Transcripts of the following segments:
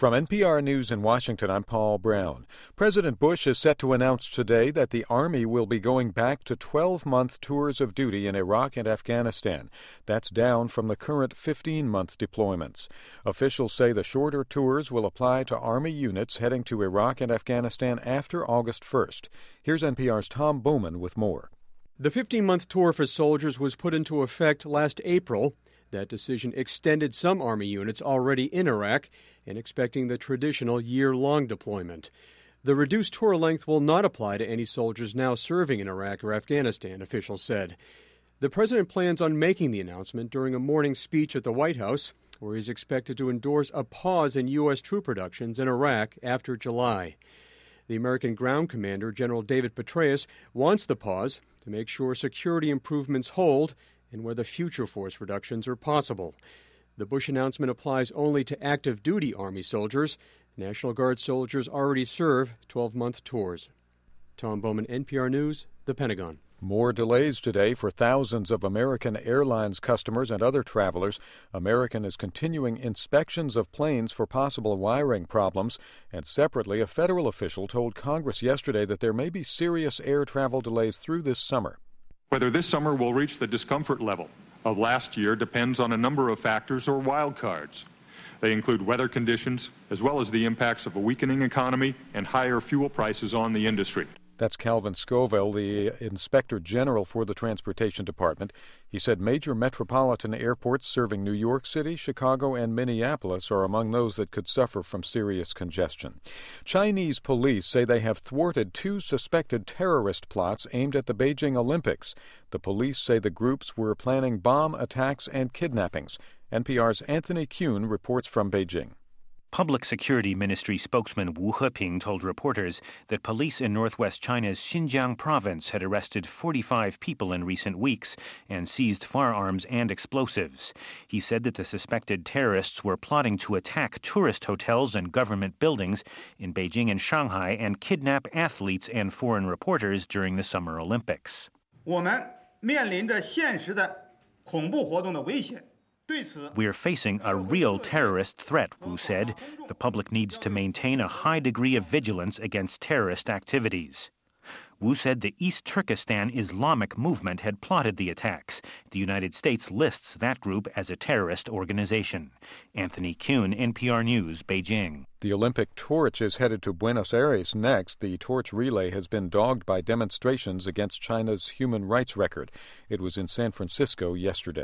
From NPR News in Washington, I'm Paul Brown. President Bush is set to announce today that the Army will be going back to 12-month tours of duty in Iraq and Afghanistan. That's down from the current 15-month deployments. Officials say the shorter tours will apply to Army units heading to Iraq and Afghanistan after August 1st. Here's NPR's Tom Bowman with more. The 15-month tour for soldiers was put into effect last April. That decision extended some Army units already in Iraq and expecting the traditional year-long deployment. The reduced tour length will not apply to any soldiers now serving in Iraq or Afghanistan, officials said. The president plans on making the announcement during a morning speech at the White House, where he's expected to endorse a pause in U.S. troop reductions in Iraq after July. The American ground commander, General David Petraeus, wants the pause to make sure security improvements hold and whether future force reductions are possible. The Bush announcement applies only to active duty Army soldiers. National Guard soldiers already serve 12-month tours. Tom Bowman, NPR News, the Pentagon. More delays today for thousands of American Airlines customers and other travelers. American is continuing inspections of planes for possible wiring problems. And separately, a federal official told Congress yesterday that there may be serious air travel delays through this summer. Whether this summer will reach the discomfort level of last year depends on a number of factors or wild cards. They include weather conditions, as well as the impacts of a weakening economy and higher fuel prices on the industry. That's Calvin Scoville, the Inspector General for the Transportation Department. He said major metropolitan airports serving New York City, Chicago, and Minneapolis are among those that could suffer from serious congestion. Chinese police say they have thwarted 2 suspected terrorist plots aimed at the Beijing Olympics. The police say the groups were planning bomb attacks and kidnappings. NPR's Anthony Kuhn reports from Beijing. Public Security Ministry spokesman Wu Heping told reporters that police in northwest China's Xinjiang province had arrested 45 people in recent weeks and seized firearms and explosives. He said that the suspected terrorists were plotting to attack tourist hotels and government buildings in Beijing and Shanghai and kidnap athletes and foreign reporters during the Summer Olympics. 我们面临着现实的恐怖活动的危险。 We're facing a real terrorist threat, Wu said. The public needs to maintain a high degree of vigilance against terrorist activities. Wu said the East Turkestan Islamic movement had plotted the attacks. The United States lists that group as a terrorist organization. Anthony Kuhn, NPR News, Beijing. The Olympic torch is headed to Buenos Aires next. The torch relay has been dogged by demonstrations against China's human rights record. It was in San Francisco yesterday.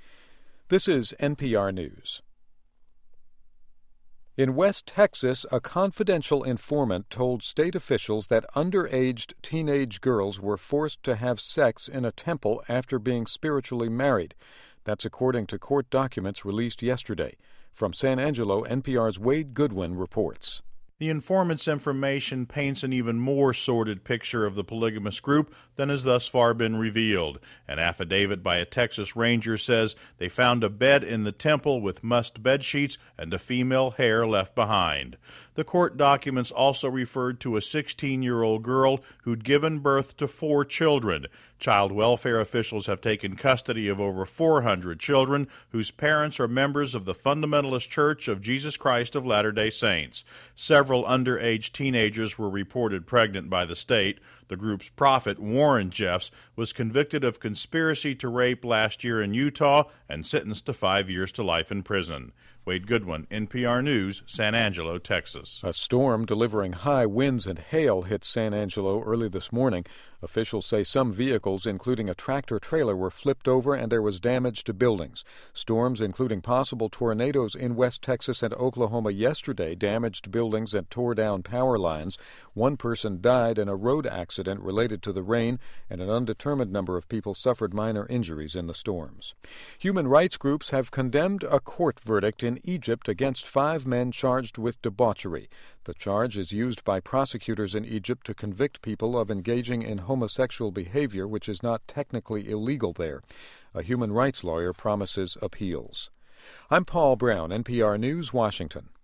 This is NPR News. In West Texas, a confidential informant told state officials that underage teenage girls were forced to have sex in a temple after being spiritually married. That's according to court documents released yesterday. From San Angelo, NPR's Wade Goodwin reports. The informant's information paints an even more sordid picture of the polygamous group than has thus far been revealed. An affidavit by a Texas ranger says they found a bed in the temple with mussed bed sheets and a female hair left behind. The court documents also referred to a 16-year-old girl who'd given birth to 4 children. Child welfare officials have taken custody of over 400 children whose parents are members of the Fundamentalist Church of Jesus Christ of Latter-day Saints. Several underage teenagers were reported pregnant by the state. The group's prophet, Warren Jeffs, was convicted of conspiracy to rape last year in Utah and sentenced to 5 years to life in prison. Wade Goodwin, NPR News, San Angelo, Texas. A storm delivering high winds and hail hit San Angelo early this morning. Officials say some vehicles, including a tractor-trailer, were flipped over and there was damage to buildings. Storms, including possible tornadoes in West Texas and Oklahoma yesterday, damaged buildings and tore down power lines. One person died in a road accident related to the rain, and an undetermined number of people suffered minor injuries in the storms. Human rights groups have condemned a court verdict in Egypt against 5 men charged with debauchery. The charge is used by prosecutors in Egypt to convict people of engaging in homosexual behavior, which is not technically illegal there. A human rights lawyer promises appeals. I'm Paul Brown, NPR News, Washington.